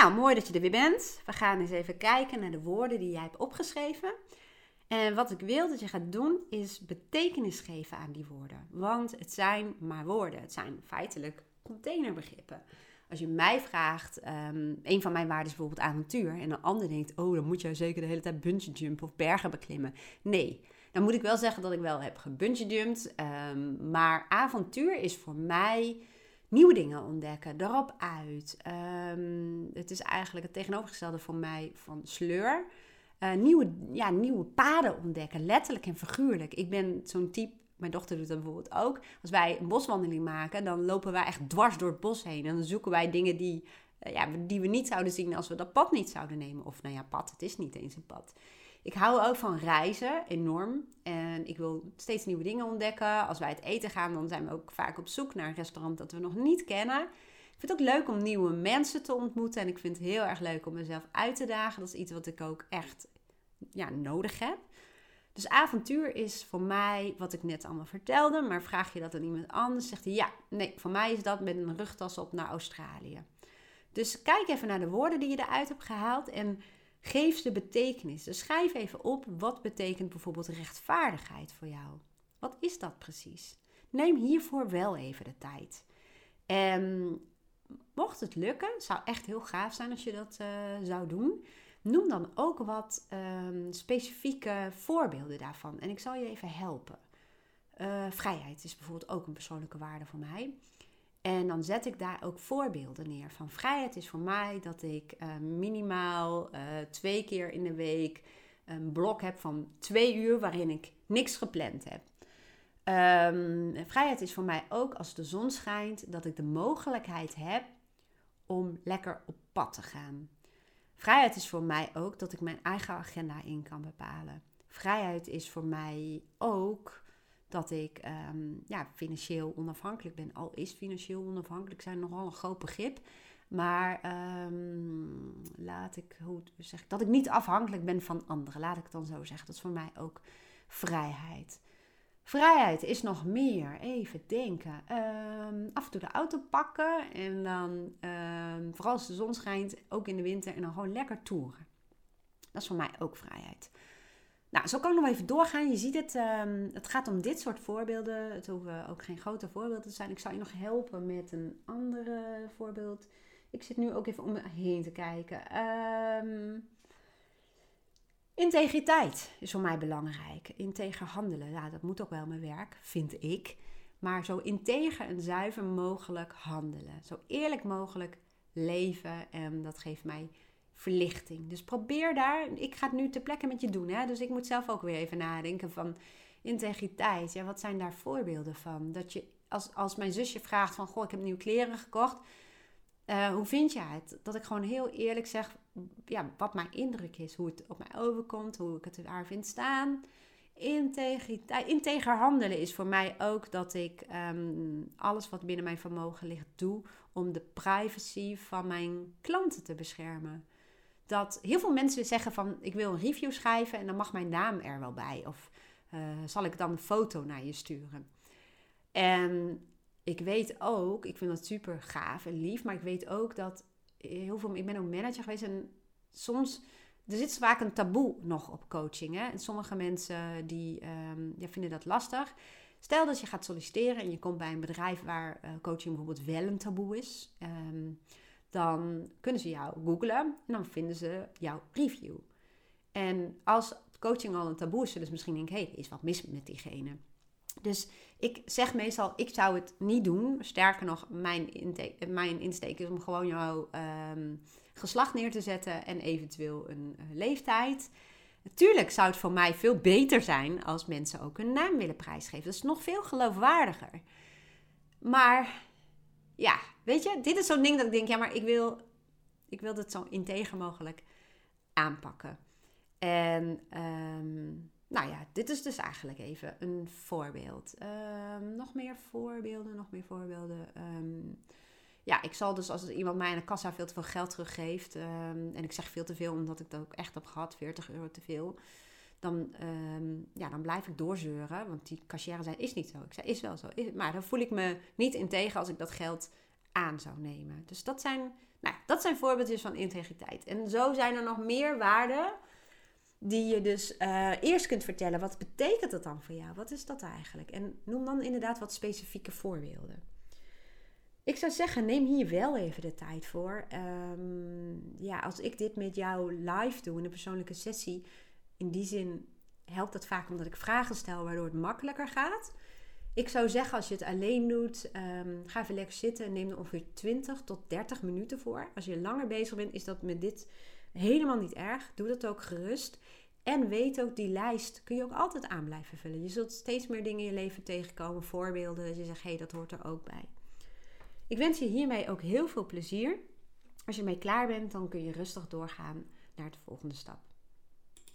Nou, mooi dat je er weer bent. We gaan eens even kijken naar de woorden die jij hebt opgeschreven. En wat ik wil dat je gaat doen, is betekenis geven aan die woorden. Want het zijn maar woorden. Het zijn feitelijk containerbegrippen. Als je mij vraagt, een van mijn waarden is bijvoorbeeld avontuur. En een ander denkt, oh, dan moet jij zeker de hele tijd bungee jumpen of bergen beklimmen. Nee, dan moet ik wel zeggen dat ik wel heb gebungee jumped. Maar avontuur is voor mij nieuwe dingen ontdekken, erop uit. Het is eigenlijk het tegenovergestelde voor mij van sleur. Nieuwe paden ontdekken, letterlijk en figuurlijk. Ik ben zo'n type, mijn dochter doet dat bijvoorbeeld ook. Als wij een boswandeling maken, dan lopen wij echt dwars door het bos heen. En dan zoeken wij dingen die we niet zouden zien als we dat pad niet zouden nemen. Of pad, het is niet eens een pad. Ik hou ook van reizen, enorm. En ik wil steeds nieuwe dingen ontdekken. Als wij het eten gaan, dan zijn we ook vaak op zoek naar een restaurant dat we nog niet kennen. Ik vind het ook leuk om nieuwe mensen te ontmoeten. En ik vind het heel erg leuk om mezelf uit te dagen. Dat is iets wat ik ook echt nodig heb. Dus avontuur is voor mij wat ik net allemaal vertelde. Maar vraag je dat aan iemand anders, zegt hij nee, voor mij is dat met een rugtas op naar Australië. Dus kijk even naar de woorden die je eruit hebt gehaald en geef ze betekenis. Dus schrijf even op, wat betekent bijvoorbeeld rechtvaardigheid voor jou? Wat is dat precies? Neem hiervoor wel even de tijd. En mocht het lukken, zou echt heel gaaf zijn als je dat zou doen. Noem dan ook wat specifieke voorbeelden daarvan. En ik zal je even helpen. Vrijheid is bijvoorbeeld ook een persoonlijke waarde voor mij. En dan zet ik daar ook voorbeelden neer. Van vrijheid is voor mij dat ik minimaal 2 keer in de week een blok heb van 2 uur waarin ik niks gepland heb. Vrijheid is voor mij ook als de zon schijnt dat ik de mogelijkheid heb om lekker op pad te gaan. Vrijheid is voor mij ook dat ik mijn eigen agenda in kan bepalen. Vrijheid is voor mij ook dat ik financieel onafhankelijk ben. Al is financieel onafhankelijk zijn nogal een groot begrip. Maar dat ik niet afhankelijk ben van anderen. Laat ik het dan zo zeggen. Dat is voor mij ook vrijheid. Vrijheid is nog meer, even denken, af en toe de auto pakken en dan, vooral als de zon schijnt, ook in de winter, en dan gewoon lekker toeren. Dat is voor mij ook vrijheid. Nou, zo kan ik nog even doorgaan. Je ziet het, het gaat om dit soort voorbeelden. Het hoeven ook geen grote voorbeelden te zijn. Ik zal je nog helpen met een andere voorbeeld. Ik zit nu ook even om me heen te kijken. Integriteit is voor mij belangrijk. Integer handelen, dat moet ook wel mijn werk, vind ik. Maar zo integer en zuiver mogelijk handelen. Zo eerlijk mogelijk leven. En dat geeft mij verlichting. Dus probeer daar. Ik ga het nu ter plekke met je doen. Hè? Dus ik moet zelf ook weer even nadenken van integriteit. Ja, wat zijn daar voorbeelden van? Dat je, als mijn zusje vraagt van, goh, ik heb nieuwe kleren gekocht. Hoe vind jij het? Dat ik gewoon heel eerlijk zeg wat mijn indruk is. Hoe het op mij overkomt. Hoe ik het haar vind staan. Integriteit. Integer handelen is voor mij ook dat ik alles wat binnen mijn vermogen ligt doe om de privacy van mijn klanten te beschermen. Dat heel veel mensen zeggen van, ik wil een review schrijven en dan mag mijn naam er wel bij. Of zal ik dan een foto naar je sturen? En ik weet ook, ik vind dat super gaaf en lief, maar ik weet ook dat ik ben ook manager geweest en soms, er zit vaak een taboe nog op coaching. Hè? En sommige mensen die vinden dat lastig. Stel dat je gaat solliciteren en je komt bij een bedrijf waar coaching bijvoorbeeld wel een taboe is. Dan kunnen ze jou googlen en dan vinden ze jouw review. En als coaching al een taboe is, zullen ze misschien denken, er is wat mis met diegene. Dus ik zeg meestal, ik zou het niet doen. Sterker nog, mijn insteek is om gewoon jouw geslacht neer te zetten en eventueel een leeftijd. Natuurlijk zou het voor mij veel beter zijn als mensen ook hun naam willen prijsgeven. Dat is nog veel geloofwaardiger. Maar ja, weet je, dit is zo'n ding dat ik denk, maar ik wil dit zo integer mogelijk aanpakken. En dit is dus eigenlijk even een voorbeeld. Nog meer voorbeelden. Ik zal dus als iemand mij aan de kassa veel te veel geld teruggeeft. En ik zeg veel te veel omdat ik dat ook echt heb gehad. €40 te veel. Dan blijf ik doorzeuren. Want die cashier zei, is niet zo. Ik zei, is wel zo. Maar dan voel ik me niet integer als ik dat geld aan zou nemen. Dus dat zijn voorbeeldjes van integriteit. En zo zijn er nog meer waarden die je dus eerst kunt vertellen. Wat betekent dat dan voor jou? Wat is dat eigenlijk? En noem dan inderdaad wat specifieke voorbeelden. Ik zou zeggen, neem hier wel even de tijd voor. Als ik dit met jou live doe in een persoonlijke sessie, in die zin helpt dat vaak omdat ik vragen stel waardoor het makkelijker gaat. Ik zou zeggen, als je het alleen doet, ga even lekker zitten en neem er ongeveer 20 tot 30 minuten voor. Als je langer bezig bent, is dat met dit helemaal niet erg. Doe dat ook gerust. En weet ook, die lijst kun je ook altijd aan blijven vullen. Je zult steeds meer dingen in je leven tegenkomen, voorbeelden, dat je zegt, hé, dat hoort er ook bij. Ik wens je hiermee ook heel veel plezier. Als je ermee klaar bent, dan kun je rustig doorgaan naar de volgende stap.